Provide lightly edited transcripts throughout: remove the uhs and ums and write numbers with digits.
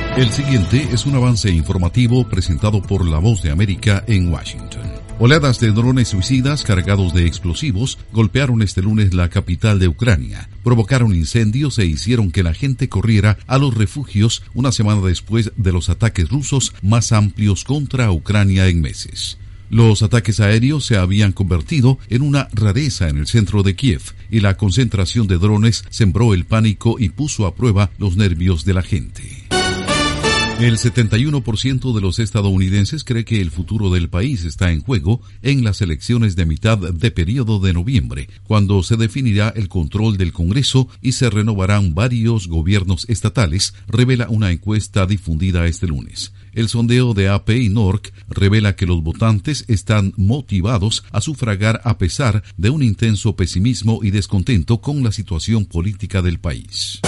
El siguiente es un avance informativo presentado por La Voz de América en Washington. Oleadas de drones suicidas cargados de explosivos golpearon este lunes la capital de Ucrania, provocaron incendios e hicieron que la gente corriera a los refugios una semana después de los ataques rusos más amplios contra Ucrania en meses. Los ataques aéreos se habían convertido en una rareza en el centro de Kiev y la concentración de drones sembró el pánico y puso a prueba los nervios de la gente. El 71% de los estadounidenses cree que el futuro del país está en juego en las elecciones de mitad de periodo de noviembre, cuando se definirá el control del Congreso y se renovarán varios gobiernos estatales, revela una encuesta difundida este lunes. El sondeo de AP y NORC revela que los votantes están motivados a sufragar a pesar de un intenso pesimismo y descontento con la situación política del país.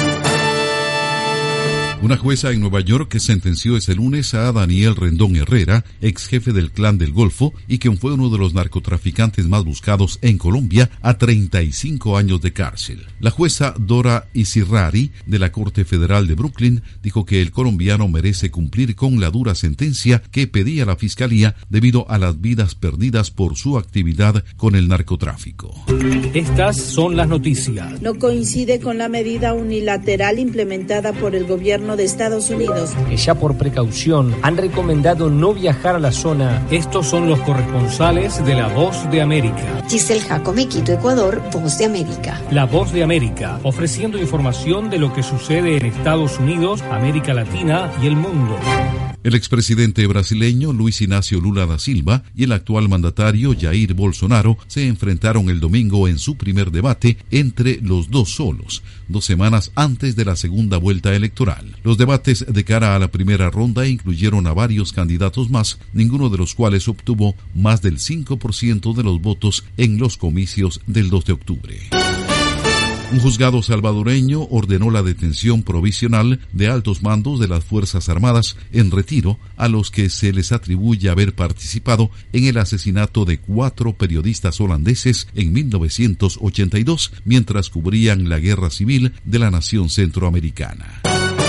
Una jueza en Nueva York sentenció este lunes a Daniel Rendón Herrera, ex jefe del Clan del Golfo y quien fue uno de los narcotraficantes más buscados en Colombia, a 35 años de cárcel. La jueza Dora Isirrari, de la Corte Federal de Brooklyn, dijo que el colombiano merece cumplir con la dura sentencia que pedía la Fiscalía debido a las vidas perdidas por su actividad con el narcotráfico. Estas son las noticias. No coincide con la medida unilateral implementada por el gobierno de Estados Unidos, que ya por precaución han recomendado no viajar a la zona. Estos son los corresponsales de La Voz de América. Giselle Jacome, Quito, Ecuador, Voz de América. La Voz de América, ofreciendo información de lo que sucede en Estados Unidos, América Latina y el mundo. El expresidente brasileño Luis Inácio Lula da Silva y el actual mandatario Jair Bolsonaro se enfrentaron el domingo en su primer debate entre los dos solos, 2 semanas antes de la segunda vuelta electoral. Los debates de cara a la primera ronda incluyeron a varios candidatos más, ninguno de los cuales obtuvo más del 5% de los votos en los comicios del 2 de octubre. Un juzgado salvadoreño ordenó la detención provisional de altos mandos de las Fuerzas Armadas en retiro a los que se les atribuye haber participado en el asesinato de 4 periodistas holandeses en 1982 mientras cubrían la guerra civil de la nación centroamericana.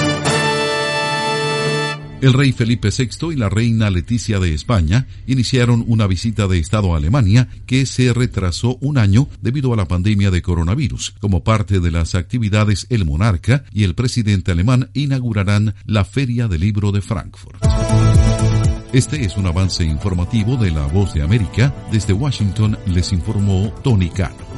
El rey Felipe VI y la reina Leticia de España iniciaron una visita de Estado a Alemania que se retrasó 1 año debido a la pandemia de coronavirus. Como parte de las actividades, el monarca y el presidente alemán inaugurarán la Feria del Libro de Frankfurt. Este es un avance informativo de La Voz de América. Desde Washington les informó Tony Cano.